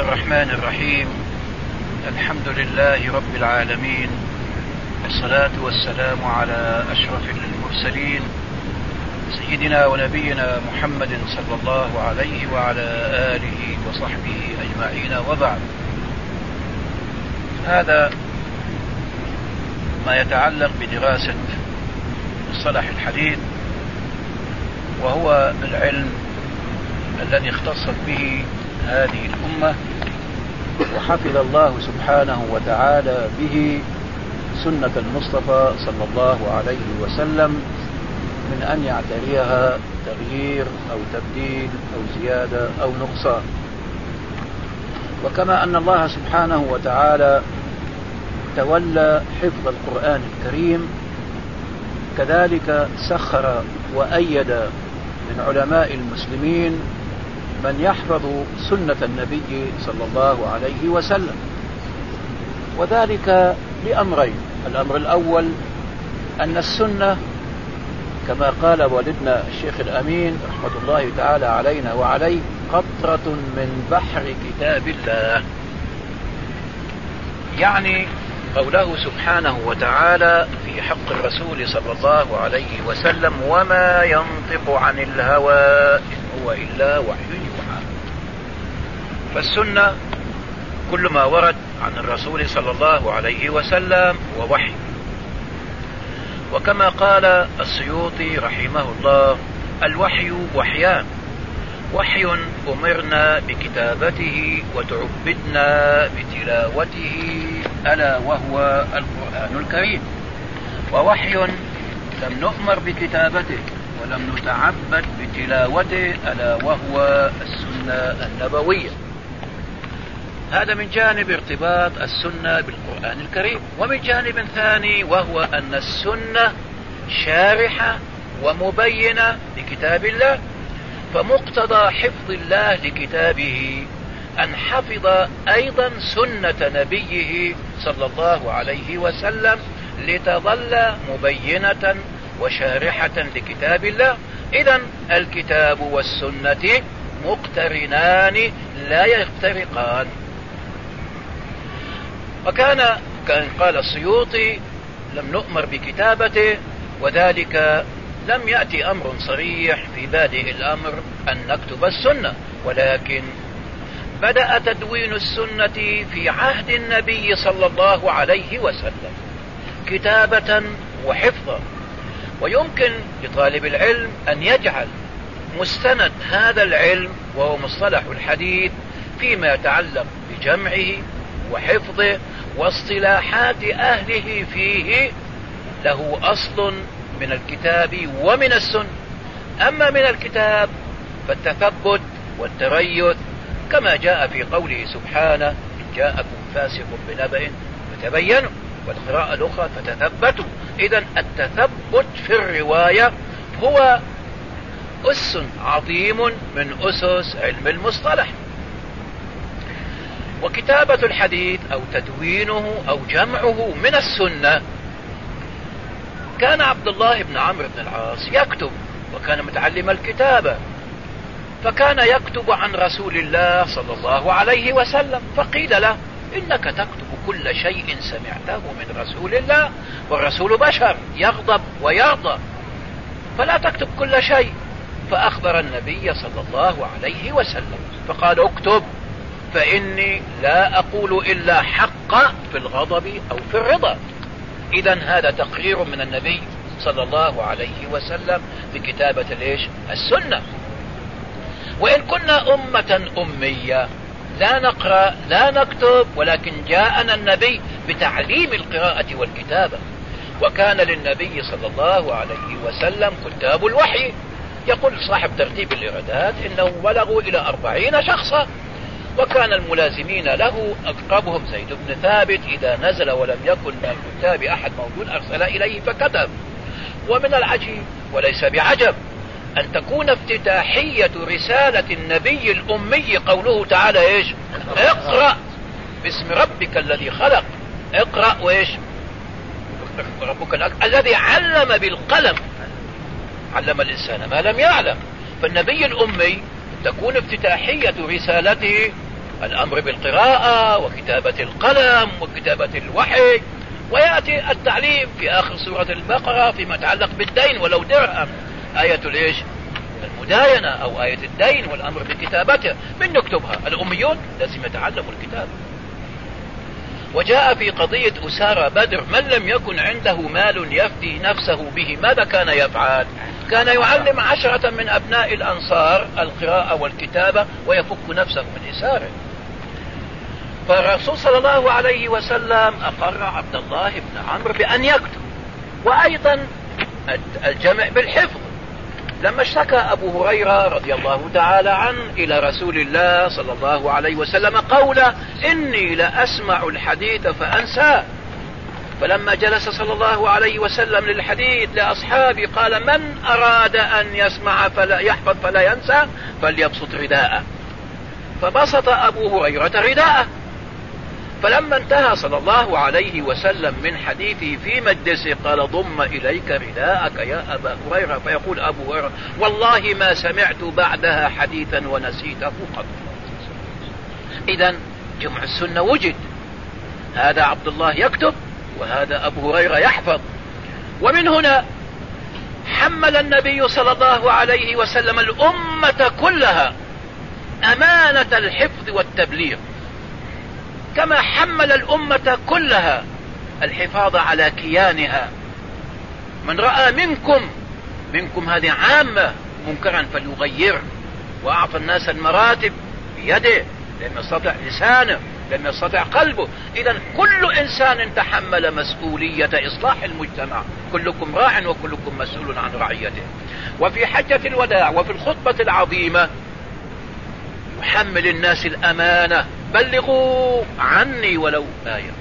الرحمن الرحيم. الحمد لله رب العالمين، والصلاة والسلام على أشرف المرسلين سيدنا ونبينا محمد صلى الله عليه وعلى آله وصحبه أجمعين، وبعد. هذا ما يتعلق بدراسة مصطلح الحديث، وهو العلم الذي اختصت به هذه الأمة، وحفظ الله سبحانه وتعالى به سنة المصطفى صلى الله عليه وسلم من أن يعتريها تغيير أو تبديل أو زيادة أو نقصان. وكما أن الله سبحانه وتعالى تولى حفظ القرآن الكريم، كذلك سخر وأيد من علماء المسلمين من يحفظ سنة النبي صلى الله عليه وسلم، وذلك لأمرين. الأمر الأول أن السنة كما قال والدنا الشيخ الأمين رحمة الله تعالى علينا وعليه قطرة من بحر كتاب الله، يعني قوله سبحانه وتعالى في حق الرسول صلى الله عليه وسلم: وما ينطق عن الهوى إن هو إلا وحي يوحى. فالسنة كل ما ورد عن الرسول صلى الله عليه وسلم هو وحي. وكما قال السيوطي رحمه الله: الوحي وحيان، وحي أمرنا بكتابته وتعبدنا بتلاوته ألا وهو القرآن الكريم، ووحي لم نؤمر بكتابته ولم نتعبد بتلاوته ألا وهو السنة النبوية. هذا من جانب ارتباط السنة بالقرآن الكريم، ومن جانب ثاني وهو أن السنة شارحة ومبينة لكتاب الله، فمقتضى حفظ الله لكتابه أن حفظ أيضا سنة نبيه صلى الله عليه وسلم لتظل مبينة وشارحة لكتاب الله. إذن الكتاب والسنة مقترنان لا يفترقان. وكان قال السيوطي: لم نؤمر بكتابته، وذلك لم يأتي أمر صريح في بادئ الأمر أن نكتب السنة، ولكن بدأ تدوين السنة في عهد النبي صلى الله عليه وسلم كتابة وحفظا. ويمكن لطالب العلم أن يجعل مستند هذا العلم وهو مصطلح الحديث فيما يتعلق بجمعه وحفظه واصطلاحات أهله فيه له أصل من الكتاب ومن السنة. أما من الكتاب فالتثبت والتريث، كما جاء في قوله سبحانه: إن جاءكم فاسق بنبأ فتبينوا، والقراءة الأخرى فتثبتوا. إذن التثبت في الرواية هو أس عظيم من أسس علم المصطلح. وكتابة الحديث أو تدوينه أو جمعه من السنة. كان عبد الله بن عمرو بن العاص يكتب، وكان متعلم الكتابة، فكان يكتب عن رسول الله صلى الله عليه وسلم، فقيل له: إنك تكتب كل شيء سمعته من رسول الله، والرسول بشر يغضب ويرضى، فلا تكتب كل شيء. فأخبر النبي صلى الله عليه وسلم فقال: اكتب، فإني لا أقول إلا حق في الغضب أو في الرضا. إذن هذا تقرير من النبي صلى الله عليه وسلم بكتابة السنة. وإن كنا أمة أمية لا نقرأ لا نكتب، ولكن جاءنا النبي بتعليم القراءة والكتابة. وكان للنبي صلى الله عليه وسلم كتاب الوحي. يقول صاحب ترتيب الإرادات إنه بلغوا إلى 40 شخصا، وكان الملازمين له أقربهم زيد بن ثابت، إذا نزل ولم يكن من الكتاب أحد موجود أرسل إليه فكتب. ومن العجيب وليس بعجب أن تكون افتتاحية رسالة النبي الأمي قوله تعالى: إيش؟ اقرأ باسم ربك الذي خلق. اقرأ وإيش؟ ربك الذي علم بالقلم، علم الإنسان ما لم يعلم. فالنبي الأمي تكون افتتاحية رسالته الأمر بالقراءة وكتابة القلم وكتابة الوحي، ويأتي التعليم في آخر سورة البقرة فيما يتعلق بالدين ولو درهم، آية الإيش؟ المداينة أو آية الدين والأمر بكتابته. من نكتبها؟ الأميون لازم يتعلموا الكتاب. وجاء في قضية أسارى بدر من لم يكن عنده مال يفدي نفسه به ماذا كان يفعل؟ كان يعلم 10 من أبناء الأنصار القراءة والكتابة ويفك نفسه من إساره. فالرسول صلى الله عليه وسلم أقر عبد الله بن عمرو بأن يكتب، وأيضا الجمع بالحفظ. لما اشتكى أبو هريرة رضي الله تعالى عنه إلى رسول الله صلى الله عليه وسلم قوله إني لأسمع الحديث فأنساه، فلما جلس صلى الله عليه وسلم للحديث لأصحابه قال من أراد أن يسمع فلا يحفظ فلا ينسى فليبسط رداءه، فبسط أبو هريرة رداءه. فلما انتهى صلى الله عليه وسلم من حديثه في مجلسه قال ضم إليك رداءك يا أبا هريرة، فيقول أبو هريرة والله ما سمعت بعدها حديثا ونسيته قط. إذن جمع السنة وجد، هذا عبد الله يكتب وهذا أبو هريرة يحفظ. ومن هنا حمل النبي صلى الله عليه وسلم الأمة كلها أمانة الحفظ والتبليغ، كما حمل الأمة كلها الحفاظ على كيانها. من رأى منكم هذه عامة منكرا فليغيره، وأعطى الناس المراتب بيده، لم يستطع لسانه، لم يستطع قلبه. إذن كل إنسان تحمل مسؤولية إصلاح المجتمع، كلكم راع وكلكم مسؤول عن رعيته. وفي حجة الوداع وفي الخطبة العظيمة يحمل الناس الأمانة، بلغوا عني ولو آية.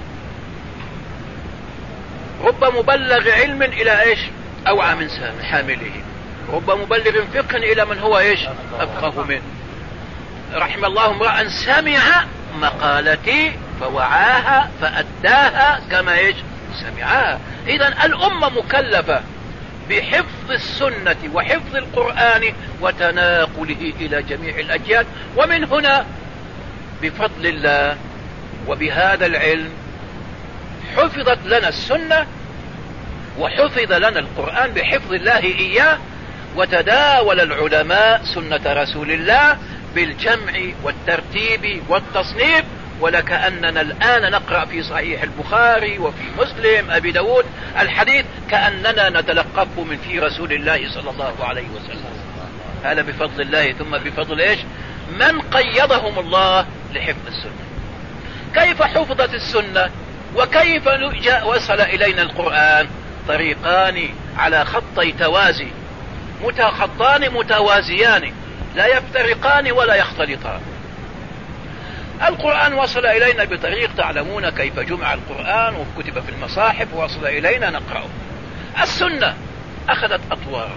رب مبلغ علم إلى إيش؟ أوعى من حامله، رب مبلغ فقه إلى من هو إيش؟ أفقه منه. رحم الله امرأ سمع مقالتي فوعاها فأداها كما إيش؟ سمعها. إذن الأمة مكلفة بحفظ السنة وحفظ القرآن وتناقله إلى جميع الأجيال. ومن هنا بفضل الله وبهذا العلم حفظت لنا السنة وحفظ لنا القرآن بحفظ الله إياه، وتداول العلماء سنة رسول الله بالجمع والترتيب والتصنيف. ولكأننا الآن نقرأ في صحيح البخاري وفي مسلم أبي داود الحديث كأننا نتلقفه من في رسول الله صلى الله عليه وسلم. هذا بفضل الله، ثم بفضل إيش؟ من قيضهم الله لحفظ السنة. كيف حفظت السنة وكيف وصل إلينا القرآن؟ طريقان على خطي توازي، خطان متوازيان لا يفترقان ولا يختلطان. القرآن وصل إلينا بطريق تعلمون كيف جمع القرآن وكتب في المصاحف ووصل إلينا نقرأه. السنة أخذت أطوار،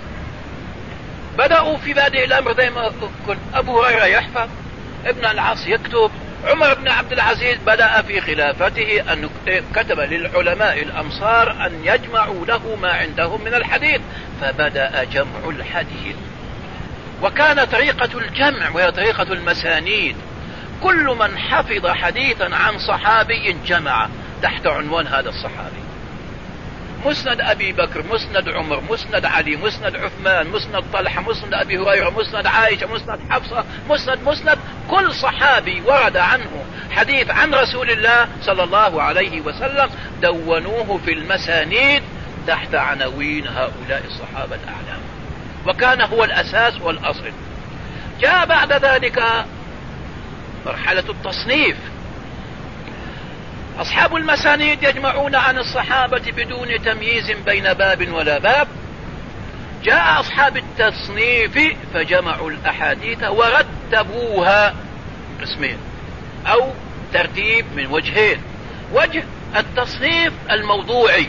بدأوا في بادئ الأمر زي ما قلت أبو هريرة يحفظ، ابن العاص يكتب، عمر بن عبد العزيز بدأ في خلافته أن كتب للعلماء الأمصار أن يجمعوا له ما عندهم من الحديث، فبدأ جمع الحديث. وكان طريقة الجمع وهي طريقة المسانيد، كل من حفظ حديثا عن صحابي جمع تحت عنوان هذا الصحابي. مسند أبي بكر، مسند عمر، مسند علي، مسند عثمان، مسند طلحة، مسند أبي هريرة، مسند عائشة، مسند حفصة، مسند كل صحابي ورد عنه حديث عن رسول الله صلى الله عليه وسلم دونوه في المسانيد تحت عناوين هؤلاء الصحابة الأعلام، وكان هو الأساس والأصل. جاء بعد ذلك مرحلة التصنيف، أصحاب المسانيد يجمعون عن الصحابة بدون تمييز بين باب ولا باب. جاء أصحاب التصنيف فجمعوا الأحاديث ورتبوها قسمين أو ترتيب من وجهين. وجه التصنيف الموضوعي،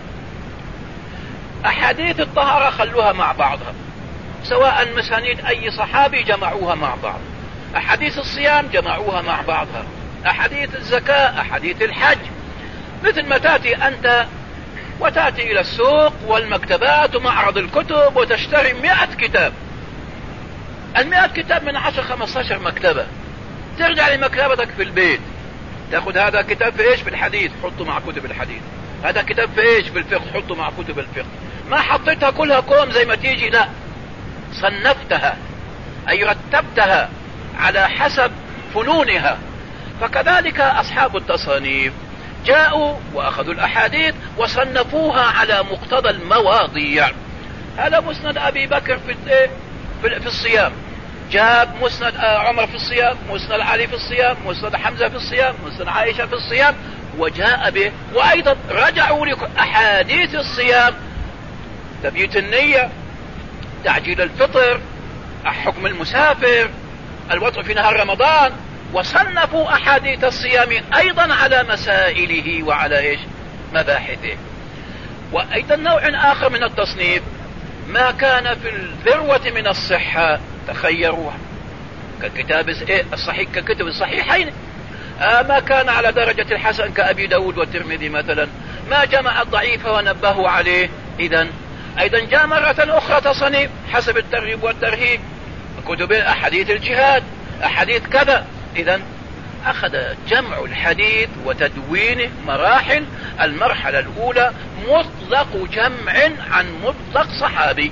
أحاديث الطهارة خلوها مع بعضها، سواء مسانيد أي صحابي جمعوها مع بعض، أحاديث الصيام جمعوها مع بعضها، أحاديث الزكاة، أحاديث الحج. مثل ما تأتي أنت وتأتي إلى السوق والمكتبات ومعرض الكتب وتشتري 100 كتاب، 100 كتاب من 10-15 مكتبة، ترجع لمكتبتك في البيت، تاخد هذا كتاب في ايش؟ في الحديث، حطه مع كتب الحديث. هذا كتاب في ايش؟ في الفقه، حطه مع كتب الفقه. ما حطيتها كلها كوم زي ما تيجي، لا، صنفتها اي رتبتها على حسب فنونها. فكذلك اصحاب التصانيف جاءوا واخذوا الاحاديث وصنفوها على مقتضى المواضيع. هذا مسند ابي بكر في الصيام، جاب مسند عمر في الصيام، مسند علي في الصيام، مسند حمزة في الصيام، مسند عائشة في الصيام، وجاء به. وايضا رجعوا لاحاديث الصيام، تبييت النية، تعجيل الفطر، حكم المسافر، الوطء في نهار رمضان، وصنفوا احاديث الصيام ايضا على مسائله وعلى ايش؟ مباحثه. وايضا نوع اخر من التصنيف ما كان في الذروة من الصحة تخيروها ككتاب الصحيح، ككتب الصحيحين. ما كان على درجة الحسن كأبي داود والترمذي مثلا، ما جمع الضعيف ونبهوا عليه. إذن أيضا جاء مرة أخرى تصنيف حسب الترغيب والترهيب، كتب أحاديث الجهاد، أحاديث كذا. إذن أخذ جمع الحديث وتدوينه مراحل. المرحلة الأولى مطلق جمع عن مطلق صحابي،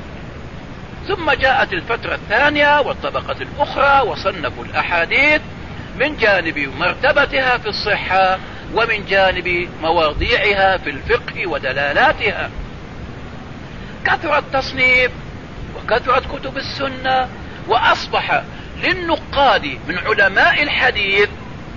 ثم جاءت الفترة الثانية والطبقة الأخرى وصنفوا الأحاديث من جانب مرتبتها في الصحة ومن جانب مواضيعها في الفقه ودلالاتها. كثرة التصنيف وكثرة كتب السنة، وأصبح للنقاد من علماء الحديث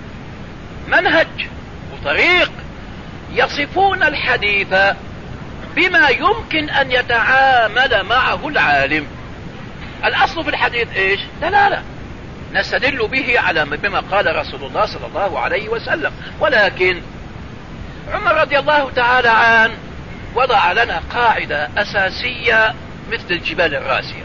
منهج وطريق يصفون الحديث بما يمكن أن يتعامل معه العالم. الأصل في الحديث إيش؟ دلالة نستدل به على بما قال رسول الله صلى الله عليه وسلم. ولكن عمر رضي الله تعالى عنه وضع لنا قاعدة أساسية مثل الجبال الراسية.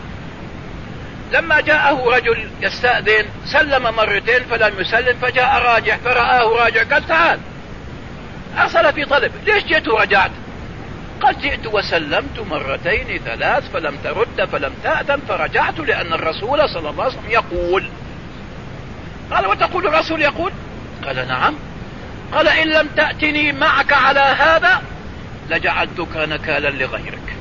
لما جاءه رجل يستأذن سلم مرتين فلم يسلم، فجاء راجع فرآه راجع، قال تعال، أرسل في طلب، ليش جئت ورجعت؟ قد جئت وسلمت مرتين ثلاث فلم ترد فلم تأذن فرجعت، لأن الرسول صلى الله عليه وسلم يقول. قال وتقول الرسول يقول؟ قال نعم. قال إن لم تأتني معك على هذا لجعلتك نكالا لغيرك.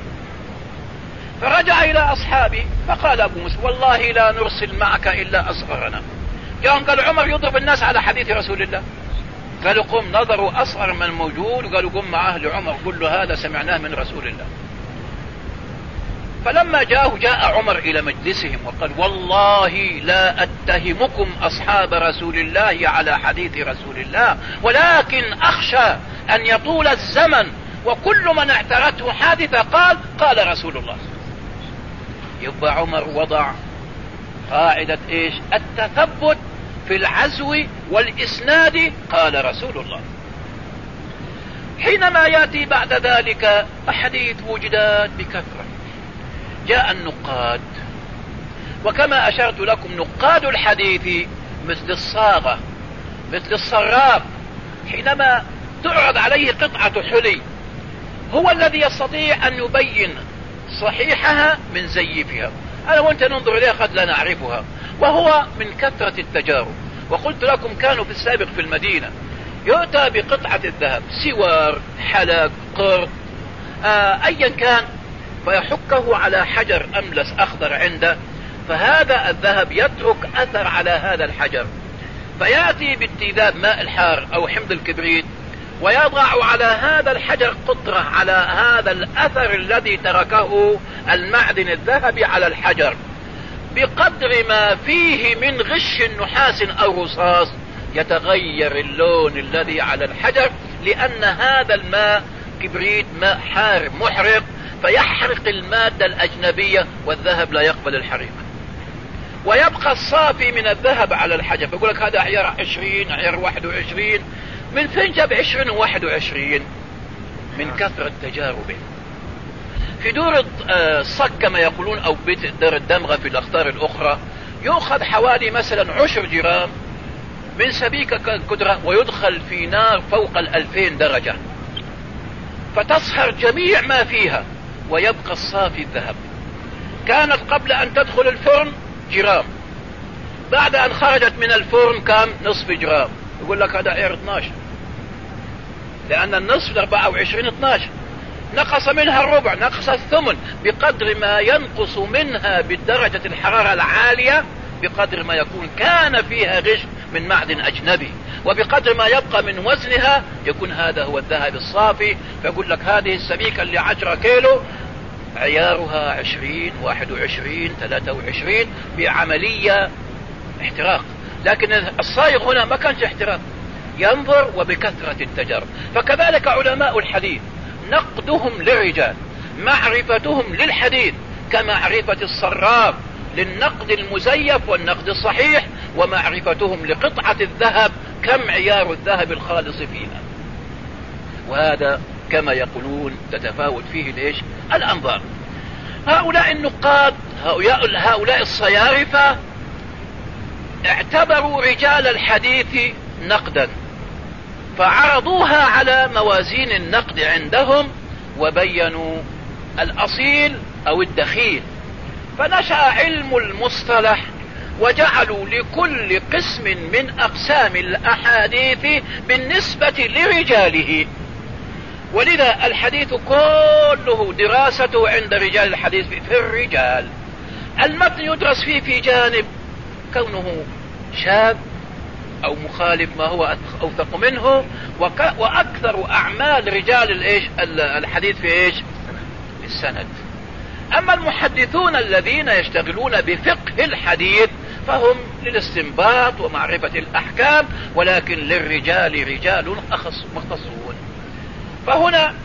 فرجع إلى أصحابه فقال أبو موسى والله لا نرسل معك إلا أصغرنا. جاءهم قال عمر يضرب الناس على حديث رسول الله. قالوا قم، نظروا أصغر من موجود وقالوا قم مع أهل عمر، قل له هذا سمعناه من رسول الله. فلما جاء عمر إلى مجلسهم وقال والله لا أتهمكم أصحاب رسول الله على حديث رسول الله، ولكن أخشى أن يطول الزمن وكل من اعترته حادثة قال رسول الله. يبقى عمر وضع قاعدة إيش؟ التثبت في العزو والإسناد، قال رسول الله. حينما يأتي بعد ذلك أحاديث وجدت بكثرة، جاء النقاد، وكما أشرت لكم نقاد الحديث مثل الصاغة مثل الصراف، حينما تعرض عليه قطعة حلي هو الذي يستطيع أن يبين صحيحها من زيفها. أنا وأنت ننظر إليها قد لا نعرفها، وهو من كثرة التجارب. وقلت لكم كانوا في السابق في المدينة يؤتى بقطعة الذهب، سوار، حلق، قرط، أيا كان، فيحكه على حجر أملس أخضر عنده، فهذا الذهب يترك أثر على هذا الحجر، فيأتي باتذاب ماء الحار أو حمض الكبريت ويضع على هذا الحجر قطرة على هذا الأثر الذي تركه المعدن الذهبي على الحجر، بقدر ما فيه من غش نحاس أو رصاص يتغير اللون الذي على الحجر، لأن هذا الماء كبريت، ماء حار محرق، فيحرق المادة الأجنبية والذهب لا يقبل الحريق، ويبقى الصافي من الذهب على الحجر. فيقول لك هذا عيار 20 عيار 21، من فين جاب 20 و21؟ من كثرة تجاربه. في دور الصك كما يقولون أو بيت دار الدمغة في الأخطار الأخرى يؤخذ حوالي مثلا 10 جرام من سبيكة كدرة ويدخل في نار فوق 2000 درجة، فتصهر جميع ما فيها ويبقى الصافي الذهب. كانت قبل أن تدخل الفرن جرام، بعد ان خرجت من الفرن كم؟ نصف جرام. يقول لك هذا عيار 12، لان النصف 24 12، نقص منها الربع، نقص الثمن، بقدر ما ينقص منها بالدرجة الحرارة العالية بقدر ما يكون كان فيها غش من معدن أجنبي، وبقدر ما يبقى من وزنها يكون هذا هو الذهب الصافي. فيقول لك هذه السبيكة اللي 10 كيلو عيارها 20 21 23 بعملية احتراق. لكن الصايغ هنا ما كانش احتراق، ينظر وبكثرة التجارب. فكذلك علماء الحديث نقدهم للرجال، معرفتهم للحديث كمعرفة الصراف للنقد المزيف والنقد الصحيح، ومعرفتهم لقطعة الذهب كم عيار الذهب الخالص فيها. وهذا كما يقولون تتفاوت فيه ليش الأنظار. هؤلاء النقاد، هؤلاء الصيارفة اعتبروا رجال الحديث نقدا، فعرضوها على موازين النقد عندهم وبينوا الأصيل أو الدخيل. فنشأ علم المصطلح وجعلوا لكل قسم من أقسام الأحاديث بالنسبة لرجاله. ولذا الحديث كله دراسته عند رجال الحديث في الرجال. المتن يدرس فيه في جانب كونه شاذ أو مخالف ما هو أوثق منه، وأكثر أعمال رجال الحديث في السند. أما المحدثون الذين يشتغلون بفقه الحديث فهم للاستنباط ومعرفة الأحكام، ولكن للرجال رجال مختصون. فهنا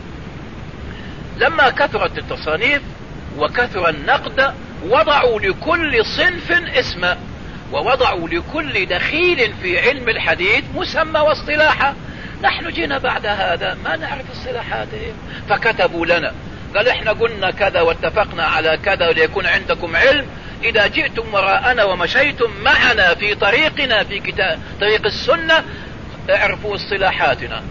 لما كثرت التصانيف وكثر النقد وضعوا لكل صنف اسما، ووضعوا لكل دخيل في علم الحديث مسمى واصطلاحا. نحن جينا بعد هذا ما نعرف اصطلاحاتهم، فكتبوا لنا قال احنا قلنا كذا واتفقنا على كذا ليكون عندكم علم. اذا جئتم وراءنا ومشيتم معنا في طريقنا في كتاب طريق السنة اعرفوا اصطلاحاتنا.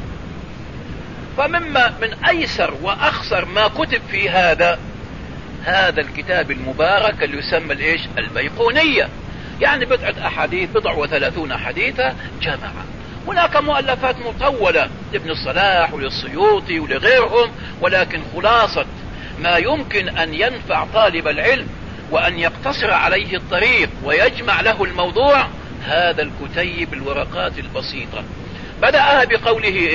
فمما من ايسر واخسر ما كتب في هذا الكتاب المبارك اللي يسمى البيقونية، يعني بضعة احاديث، 30 حديثة جمعة. هناك مؤلفات مطولة لابن الصلاح وللسيوطي ولغيرهم، ولكن خلاصة ما يمكن ان ينفع طالب العلم وان يقتصر عليه الطريق ويجمع له الموضوع هذا الكتيب الورقات البسيطة. بدأها بقوله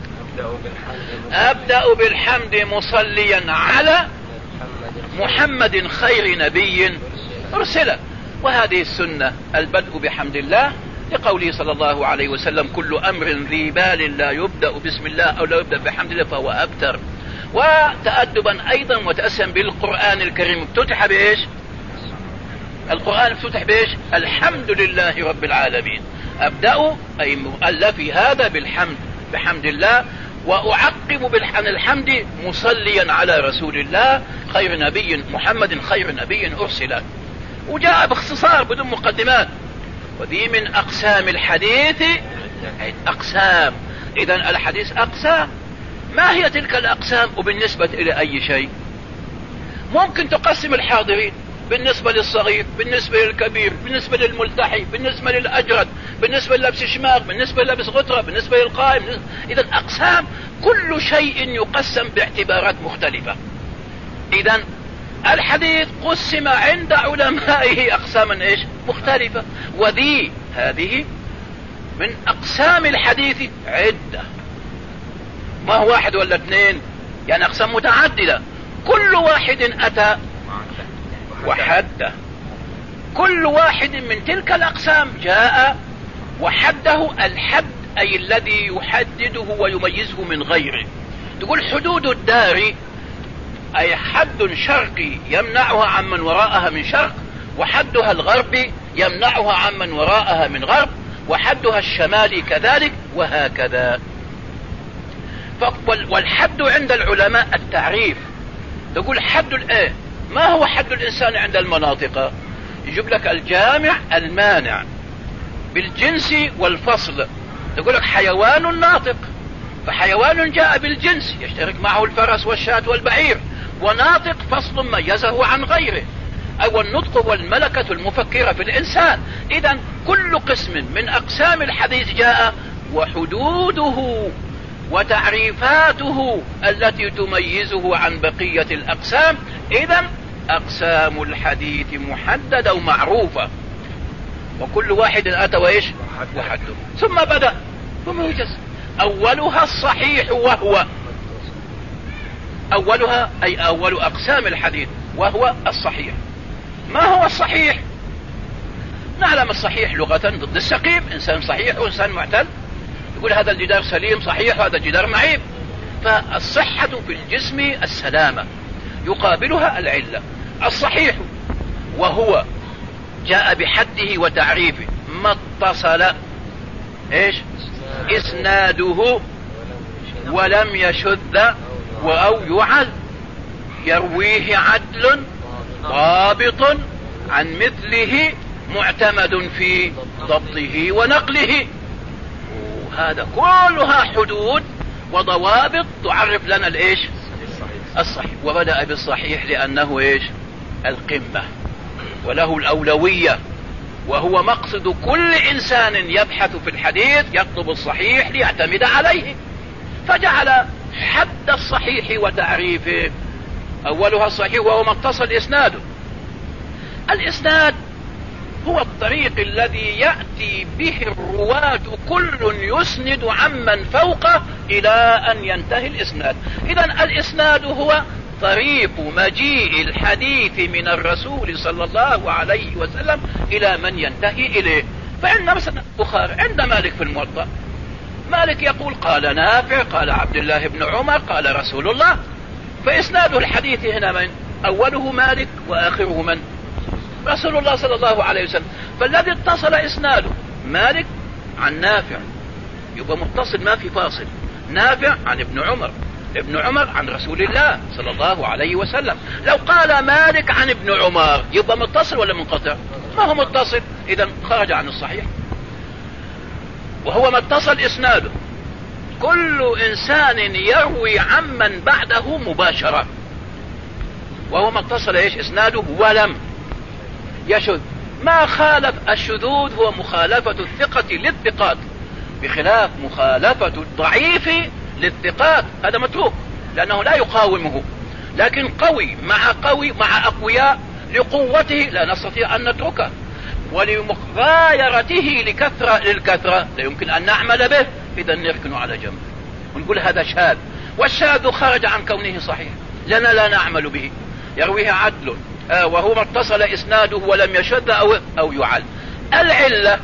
أبدأ بالحمد مصليا على محمد خير نبي أرسل. وهذه السنة البدء بحمد الله، لقوله صلى الله عليه وسلم كل أمر ذي بال لا يبدأ بسم الله أو لا يبدأ بحمد الله فهو أبتر. وتأدبا أيضا وتأسيا بالقرآن الكريم افتتح القرآن افتتح الحمد لله رب العالمين. أبدأ أي مؤلفي هذا بحمد الله، وأعقب عن الحمد مصليا على رسول الله خير نبي محمد خير نبي أرسل. وجاء باختصار بدون مقدمات. وذي من أقسام الحديث أقسام. إذن الحديث أقسام. ما هي تلك الأقسام وبالنسبة إلى أي شيء؟ ممكن تقسم الحاضرين بالنسبة للصغير، بالنسبة للكبير، بالنسبة للملتحي، بالنسبة للأجرد، بالنسبة للبس شماغ، بالنسبة للبس غترة، بالنسبة للقائم. إذن أقسام، كل شيء يقسم باعتبارات مختلفة. إذن الحديث قسم عند علمائه أقساما مختلفة. هذه من أقسام الحديث عدة، ما هو واحد ولا اثنين، يعني أقسام متعددة. كل واحد أتى وحده، كل واحد من تلك الأقسام جاء وحده. الحد أي الذي يحدده ويميزه من غيره. تقول حدود الدار أي حد شرقي يمنعها عمن وراءها من شرق، وحدها الغربي يمنعها عمن وراءها من غرب، وحدها الشمالي كذلك، وهكذا. والحد عند العلماء التعريف. تقول حد ما هو حد الإنسان عند المناطق؟ يجيب لك الجامع المانع بالجنس والفصل. تقول لك حيوان ناطق، فحيوان جاء بالجنس يشترك معه الفرس والشاة والبعير، وناطق فصل ميزه عن غيره. أو النطق هو الملكة المفكرة في الإنسان. إذن كل قسم من أقسام الحديث جاء وحدوده وتعريفاته التي تميزه عن بقية الأقسام. إذن أقسام الحديث محددة ومعروفة، وكل واحد أتى وإيش وحده. ثم بدأ بموجز. أولها الصحيح، وهو أولها أي أول أقسام الحديث وهو الصحيح. ما هو الصحيح؟ نعلم الصحيح لغة ضد السقيم، إنسان صحيح وإنسان معتل، يقول هذا الجدار سليم صحيح وهذا الجدار معيب. فالصحة في الجسم السلامة، يقابلها العلة. الصحيح وهو جاء بحده وتعريفه ما اتصل ايش اسناده ولم يشذ أو يعل، يرويه عدل ضابط عن مثله معتمد في ضبطه ونقله. وهذا كلها حدود وضوابط تعرف لنا الايش الصحيح. وبدأ بالصحيح لأنه ايش القمة وله الأولوية، وهو مقصد كل إنسان يبحث في الحديث يطلب الصحيح ليعتمد عليه، فجعل حد الصحيح وتعريفه أولها الصحيح وهو ما اتصل إسناده. الإسناد هو الطريق الذي يأتي به الرواة كل يسند عمن فوقه إلى أن ينتهي الإسناد. إذن الإسناد هو طريق مجيء الحديث من الرسول صلى الله عليه وسلم إلى من ينتهي إليه. فإن مثلا البخاري عند مالك في الموطأ، مالك يقول قال نافع قال عبد الله بن عمر قال رسول الله، فإسناد الحديث هنا من أوله مالك وآخره من رسول الله صلى الله عليه وسلم. فالذي اتصل إسناده مالك عن نافع يبقى متصل ما في فاصل، نافع عن ابن عمر، ابن عمر عن رسول الله صلى الله عليه وسلم. لو قال مالك عن ابن عمر يبقى متصل ولا منقطع؟ ما هو متصل، إذا خرج عن الصحيح. وهو ما اتصل إسناده كل إنسان يروي عمن بعده مباشرة، وهو ما اتصل إيش إسناده ولم يشذ. ما خالف الشذوذ هو مخالفة الثقة للثقات، بخلاف مخالفة الضعيف للثقات، هذا متروك لأنه لا يقاومه. لكن قوي مع أقوياء لقوته لا نستطيع أن نتركه، ولمغايرته للكثرة لا يمكن أن نعمل به، إذا نركنه على جنب ونقول هذا شاذ. والشاذ خرج عن كونه صحيح لنا لا نعمل به، يرويه عدل وهو ما اتصل إسناده ولم يشذ أو يعل. العلة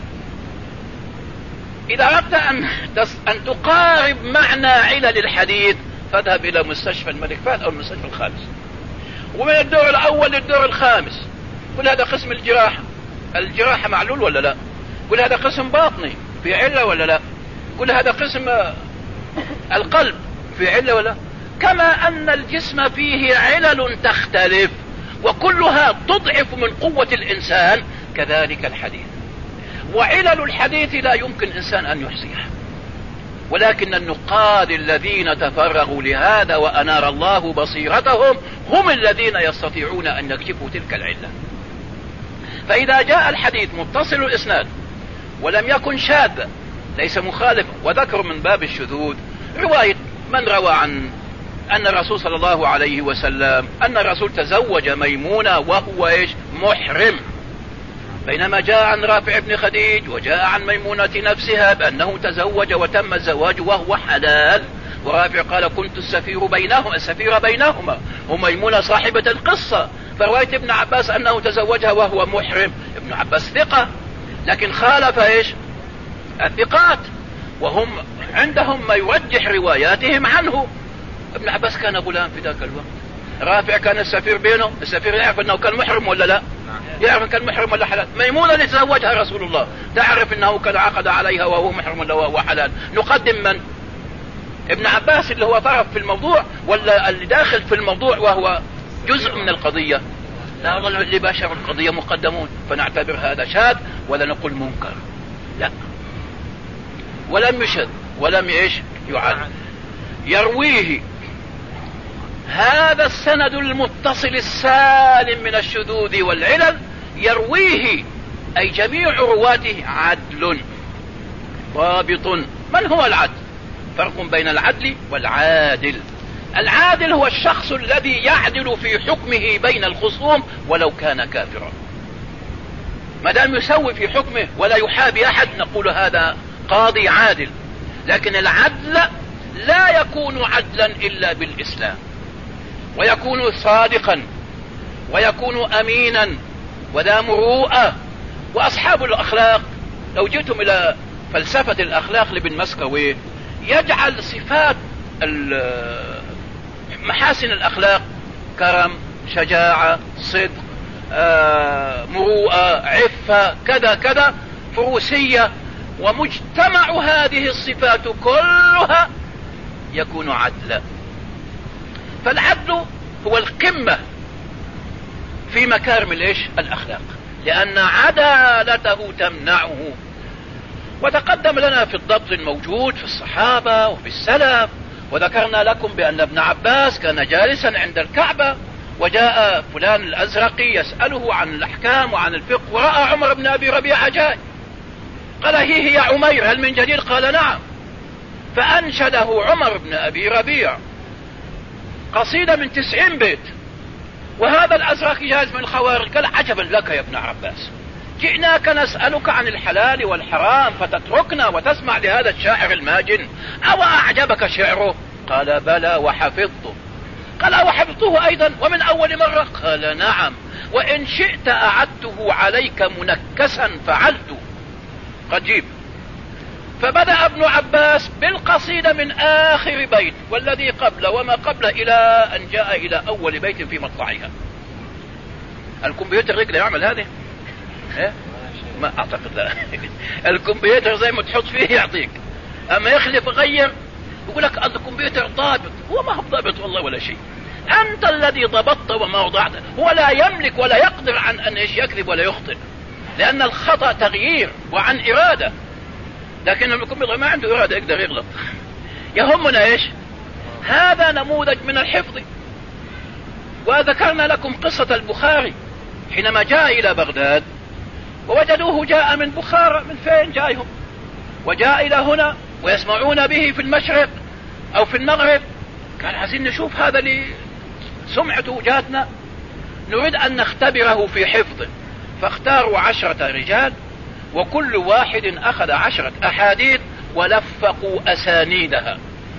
إذا أردت أن تقارب معنى علل الحديث فاذهب إلى مستشفى الملك فهد أو المستشفى الخامس، ومن الدور الأول للدور الخامس قل هذا قسم الجراحة معلول ولا لا، قل هذا قسم باطني في علة ولا لا، قل هذا قسم القلب في علة ولا. كما أن الجسم فيه علل تختلف وكلها تضعف من قوة الإنسان، كذلك الحديث. وعلل الحديث لا يمكن إنسان أن يحصيها، ولكن النقاد الذين تفرغوا لهذا وأنار الله بصيرتهم هم الذين يستطيعون أن يكشفوا تلك العلة. فإذا جاء الحديث متصل الإسناد ولم يكن شاذا ليس مخالفا، وذكر من باب الشذوذ رواية من روى عن أن الرسول صلى الله عليه وسلم أن الرسول تزوج ميمونة وهو إيش محرم، بينما جاء عن رافع بن خديج وجاء عن ميمونة نفسها بأنه تزوج وتم الزواج وهو حلال، ورافع قال كنت السفير بينهما وميمونة صاحبة القصة. فرواية ابن عباس أنه تزوجها وهو محرم، ابن عباس ثقة لكن خالف إيش الثقات، وهم عندهم ما يرجح رواياتهم عنه. ابن عباس كان غلام في ذاك الوقت، رافع كان السفير بينه، السفير يعرف أنه كان محرم ولا لا، يعرف كان محرم ولا حلال. ميمونة اللي تزوجها رسول الله تعرف أنه كان عقد عليها وهو محرم ولا وهو حلال. نقدم من؟ ابن عباس اللي هو طرف في الموضوع ولا اللي داخل في الموضوع وهو جزء من القضية؟ لا والله اللي باشر القضية مقدمون، فنعتبر هذا شاذ ولا نقول منكر، لا. ولم يشذ ولم يعل. يرويه هذا السند المتصل السالم من الشذوذ والعلل يرويه أي جميع رواته عدل ضابط. من هو العدل؟ فرق بين العدل والعادل. العادل هو الشخص الذي يعدل في حكمه بين الخصوم ولو كان كافرا، ما دام يسوي في حكمه ولا يحابي أحد نقول هذا قاضي عادل. لكن العدل لا يكون عدلا إلا بالإسلام، ويكون صادقا ويكون أمينا وذا مروءة. وأصحاب الأخلاق لو جئتم إلى فلسفة الأخلاق لابن مسكوي يجعل صفات محاسن الأخلاق كرم، شجاعة، صدق، مروءة، عفة، كذا كذا، فروسية، ومجتمع هذه الصفات كلها يكون عدلا. فالعدل هو القمة في مكارم الأخلاق، لأن عدالته تمنعه. وتقدم لنا في الضبط الموجود في الصحابة وفي السلف، وذكرنا لكم بأن ابن عباس كان جالسا عند الكعبة وجاء فلان الأزرقي يسأله عن الأحكام وعن الفقه، ورأى عمر بن أبي ربيعة جاي، قال هي يا عمير هل من جديد؟ قال نعم. فأنشده عمر بن أبي ربيع قصيدة من 90 بيت، وهذا الأزرقي جالس من الخوارج قال عجبا لك يا ابن عباس، جئناك نسألك عن الحلال والحرام فتتركنا وتسمع لهذا الشاعر الماجن، أو أعجبك شعره؟ قال بلى وحفظته. قال وحفظته أيضا ومن أول مرة؟ قال نعم، وإن شئت أعدته عليك منكسا فعلت. قد جيب. فبدأ ابن عباس بالقصيدة من آخر بيت والذي قبله وما قبله إلى أن جاء إلى أول بيت في مطلعها. الكمبيوتر يقدر يعمل هذه؟ ما أعتقد لا. الكمبيوتر زي ما تحط فيه يعطيك، أما يخلف غير يقول لك الكمبيوتر ضابط. هو ما هو ضابط والله ولا شيء، أنت الذي ضبطت وما وضعته. هو لا يملك ولا يقدر عن أن يكذب ولا يخطئ، لأن الخطأ تغيير وعن إرادة، لكن الكمبيوتر ما عنده إرادة يقدر يغلط. يهمنا هذا نموذج من الحفظ. وذكرنا لكم قصة البخاري حينما جاء إلى بغداد ووجدوه جاء من بخارى. من فين جايهم؟ وجاء إلى هنا ويسمعون به في المشرق أو في المغرب. قال عايزين نشوف هذا اللي سمعته جاتنا، نريد أن نختبره في حفظه. فاختاروا 10 رجال، وكل واحد أخذ 10 أحاديث ولفقوا أسانيدها.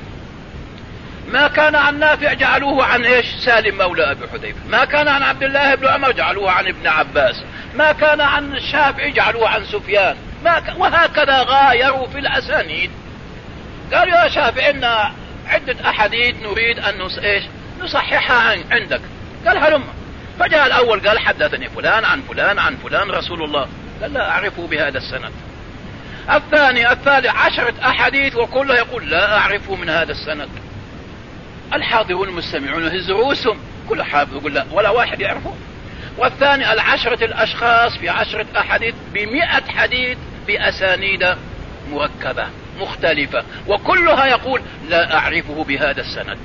ما كان عن نافع جعلوه عن سالم مولى أبي حذيفة، ما كان عن عبد الله بن عمر جعلوه عن ابن عباس، ما كان عن الشافعي جعلوه عن سفيان، وهكذا غايروا في الأسانيد. قالوا يا شافعي إن عدة أحاديث نريد أن نصححها عندك. قال هلم. فجاء الأول قال حدثني فلان عن فلان عن فلان رسول الله، قال لا أعرفه بهذا السند. الثاني الثالث 10 أحاديث وكله يقول لا أعرفه من هذا السند. الحاضرون المستمعون هز رؤوسهم، كل حافظ يقول لا ولا واحد يعرفه. والثاني 10 الأشخاص في 10 أحاديث ب100 حديث بأسانيد مركبة مختلفة، وكلها يقول لا أعرفه بهذا السند.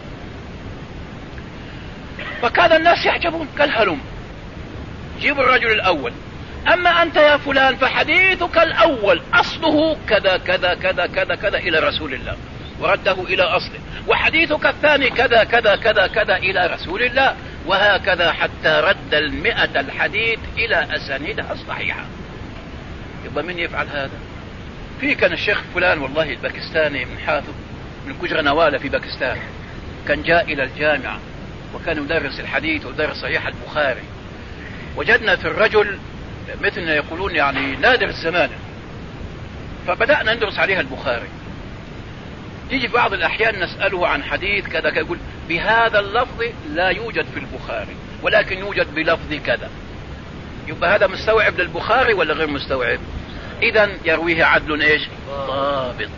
فكان الناس يعجبون. قال هلم جيب الرجل الأول، أما أنت يا فلان فحديثك الأول أصله كذا كذا كذا كذا كذا إلى رسول الله ورده إلى أصله، وحديثك الثاني كذا كذا كذا كذا إلى رسول الله، وهكذا حتى رد 100 الحديث إلى أسانيدها الصحيحة. يبقى من يفعل هذا؟ في كان الشيخ فلان والله الباكستاني من حافظ من كجرنوالة في باكستان، كان جاء إلى الجامعة وكان يدرس الحديث ويدرس صحيح البخاري. وجدنا في الرجل مثل يقولون يعني نادر الزمان، فبدأنا ندرس عليها البخاري. تيجي في بعض الأحيان نسأله عن حديث كذا يقول بهذا اللفظ لا يوجد في البخاري ولكن يوجد بلفظ كذا. يبقى هذا مستوعب للبخاري ولا غير مستوعب؟ إذن يرويه عدل ضابط.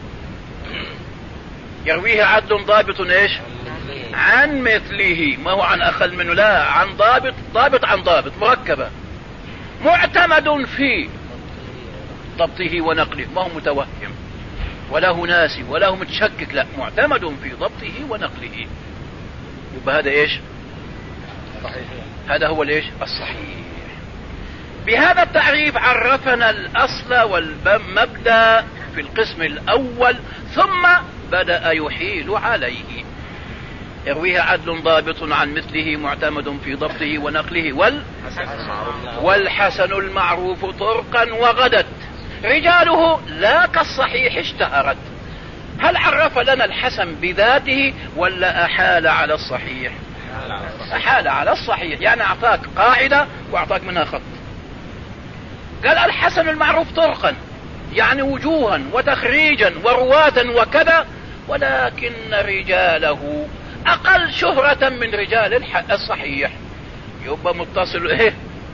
يرويه عدل ضابط عن مثله، ما هو عن أقل منه، لا عن ضابط عن ضابط مركبة، معتمد في ضبطه ونقله، ما هو متوهم ولا هو ناسي ولا هو متشكك، لا معتمد في ضبطه ونقله. يبقى هذا ايش؟ صحيح. هذا هو الايش؟ الصحيح. بهذا التعريف عرفنا الأصل والمبدأ في القسم الأول، ثم بدأ يحيل عليه. يرويه عدل ضابط عن مثله معتمد في ضبطه ونقله والحسن المعروف طرقا وغدت رجاله لا كالصحيح اشتهرت. هل عرف لنا الحسن بذاته ولا أحال على الصحيح؟ أحال على الصحيح، يعني أعطاك قاعدة وأعطاك منها خط. قال الحسن المعروف طرقا، يعني وجوها وتخريجا ورواة وكذا، ولكن رجاله أقل شهرة من رجال الصحيح. يبقى متصل ايه؟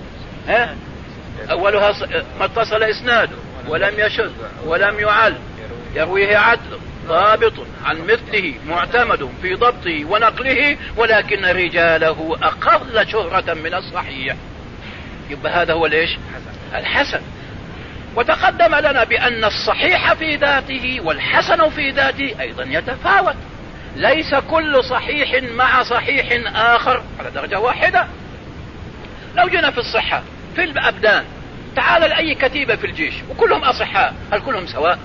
أولها ما اتصل إسناده ولم يشذ ولم يعل، يرويه عدل ضابط عن مثله معتمد في ضبطه ونقله، ولكن رجاله أقل شهرة من الصحيح. يبقى هذا هو ليش؟ الحسن. وتقدم لنا بأن الصحيح في ذاته والحسن في ذاته أيضا يتفاوت، ليس كل صحيح مع صحيح آخر على درجة واحدة. لو جينا في الصحة في الأبدان، تعال لأي كتيبة في الجيش وكلهم أصحاء، هل كلهم سواء؟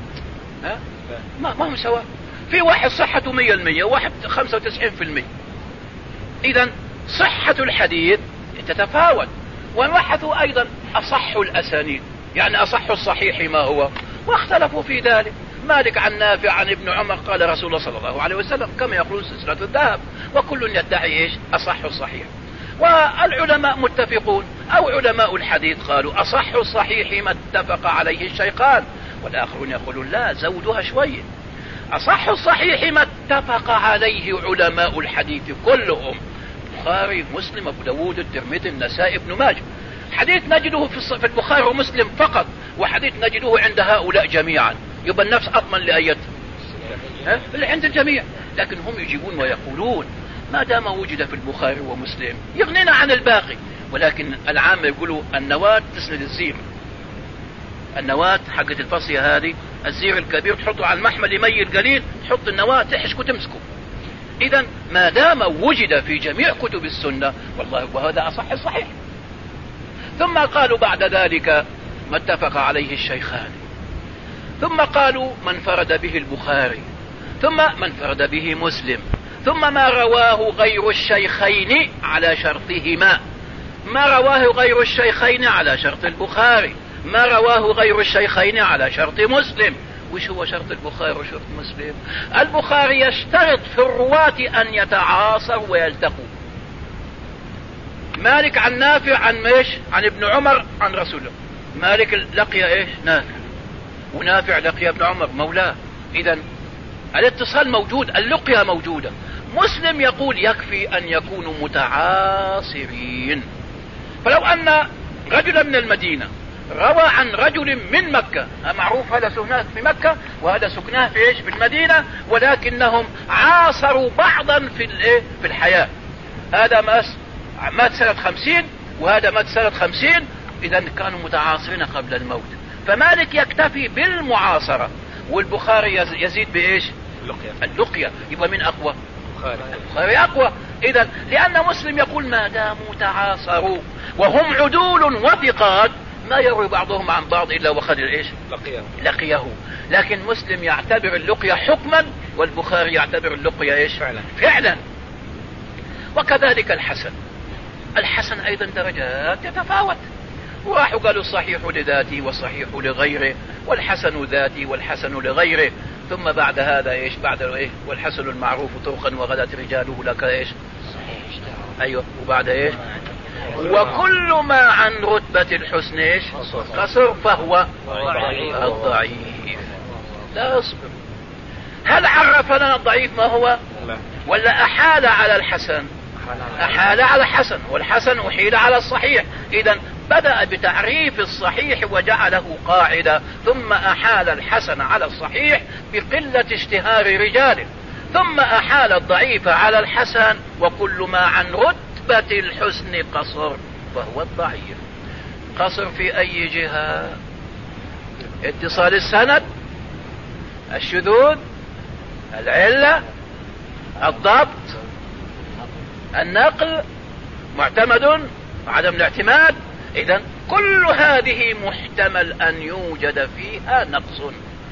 ما هم سواء. في واحد صحته 100% وواحد 95%. إذن صحة الحديث تتفاوت. وبحثوا أيضا أصح الأسانيد، يعني أصح الصحيح ما هو، واختلفوا في ذلك. مالك عن نافع عن ابن عمر قال رسول الله صلى الله عليه وسلم، كما يقول سلسلة الذهب، وكل يدعي ايش؟ أصح الصحيح. والعلماء متفقون، أو علماء الحديث قالوا أصح الصحيح ما اتفق عليه الشيخان، والآخرون يقولون لا زودها شوية. أصح الصحيح ما اتفق عليه علماء الحديث كلهم، البخاري مسلم أبو داود الترمذي النسائي ابن ماجه. حديث نجده في البخاري ومسلم فقط، وحديث نجده عند هؤلاء جميعا، يبقى النفس أضمن لأيته اللي عند الجميع. لكن هم يجيبون ويقولون ما دام وجد في البخاري ومسلم يغنينا عن الباقي. ولكن العامة يقولوا النواة تسند الزير، النواة حقة الفصية هذه، الزير الكبير تحطه على المحمل يميل قليل، تحط النواة تحشك وتمسكه. إذن ما دام وجد في جميع كتب السنة والله وهذا أصح الصحيح. ثم قالوا بعد ذلك ما اتفق عليه الشيخان، ثم قالوا من فرد به البخاري، ثم من فرد به مسلم، ثم ما رواه غير الشيخين على شرطهما، ما رواه غير الشيخين على شرط البخاري، ما رواه غير الشيخين على شرط مسلم. وش هو شرط البخاري وشرط مسلم؟ البخاري يشترط في الرواة أن يتعاصروا ويلتقوا. مالك عن نافع عن ايش؟ عن ابن عمر عن رسوله. مالك لقي ايش؟ نافع، ونافع لقي ابن عمر مولاه. إذن الاتصال موجود، اللقية موجودة. مسلم يقول يكفي أن يكونوا متعاصرين. فلو أن رجلا من المدينة روى عن رجل من مكة، معروف هذا سكناه في مكة وهذا سكناه في ايش؟ في المدينة، ولكنهم عاصروا بعضا في الحياة. هذا مات سنة 50 وهذا مات سنة 50، إذا كانوا متعاصرين قبل الموت. فمالك يكتفي بالمعاصرة، والبخاري يزيد بإيش؟ اللقية. يبقى من أقوى؟ البخاري أقوى. إذا لأن مسلم يقول ما داموا تعاصروا وهم عدول وثقات ما يروي بعضهم عن بعض إلا وخذ إيش؟ لقيه. لكن مسلم يعتبر اللقية حكما والبخاري يعتبر اللقية إيش؟ فعلا. وكذلك الحسن أيضا درجات تتفاوت. وراحوا قالوا الصحيح لذاته والصحيح لغيره، والحسن ذاتي والحسن لغيره. ثم بعد هذا ايش؟ بعد ايش؟ والحسن المعروف طرقا وغدت رجاله لك ايش؟ ايوه. وبعد ايش؟ وكل ما عن رتبة الحسن ايش؟ قصر فهو الضعيف. لا اصبر، هل عرف لنا الضعيف ما هو؟ ولا احال على الحسن؟ أحال على الحسن، والحسن أحيل على الصحيح. إذن بدأ بتعريف الصحيح وجعله قاعدة، ثم أحال الحسن على الصحيح بقلة اشتهار رجاله، ثم أحال الضعيف على الحسن، وكل ما عن رتبة الحسن قصر فهو الضعيف. قصر في أي جهة؟ اتصال السند، الشذوذ، العلة، الضبط، النقل معتمد وعدم الاعتماد. إذن كل هذه محتمل أن يوجد فيها نقص.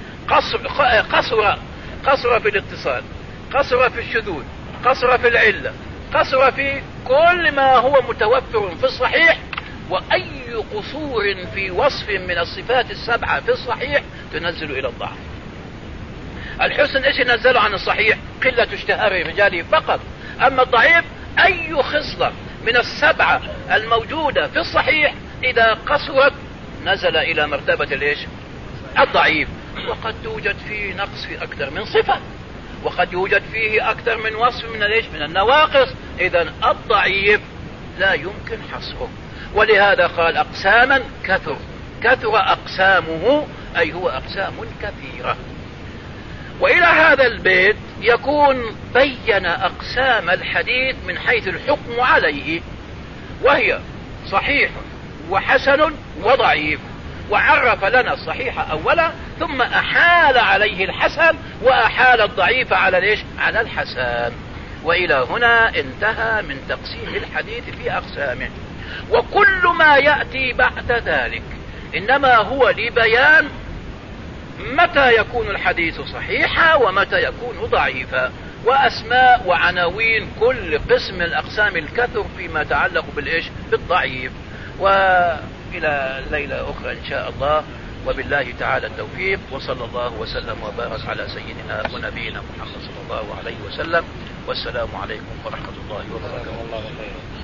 قصر في الاتصال، قصر في الشذوذ، قصر في العلة، قصر في كل ما هو متوفر في الصحيح. وأي قصور في وصف من الصفات السبعة في الصحيح تنزل إلى الضعف. الحسن ايش ينزله عن الصحيح؟ قلة اشتهار رجاله فقط. أما الضعيف أي خصلة من السبعة الموجودة في الصحيح إذا قصرت نزل إلى مرتبة الايش؟ الضعيف. وقد توجد فيه نقص في أكثر من صفة، وقد يوجد فيه أكثر من وصف من الايش؟ من النواقص. إذن الضعيف لا يمكن حصره. ولهذا قال أقساما كثر أقسامه، أي هو أقسام كثيرة. وإلى هذا البيت يكون بين أقسام الحديث من حيث الحكم عليه، وهي صحيح وحسن وضعيف. وعرف لنا الصحيح أولا، ثم أحال عليه الحسن وأحال الضعيف على ليش؟ على الحسن. وإلى هنا انتهى من تقسيم الحديث في أقسامه. وكل ما يأتي بعد ذلك إنما هو لبيان متى يكون الحديث صحيحا ومتى يكون ضعيفا، وأسماء وعناوين كل قسم من الأقسام الكثر فيما يتعلق بالإيش؟ بالضعيف. وإلى ليلة أخرى إن شاء الله، وبالله تعالى التوفيق، وصلى الله وسلم وبارك على سيدنا ونبينا محمد صلى الله عليه وسلم. والسلام عليكم ورحمة الله وبركاته.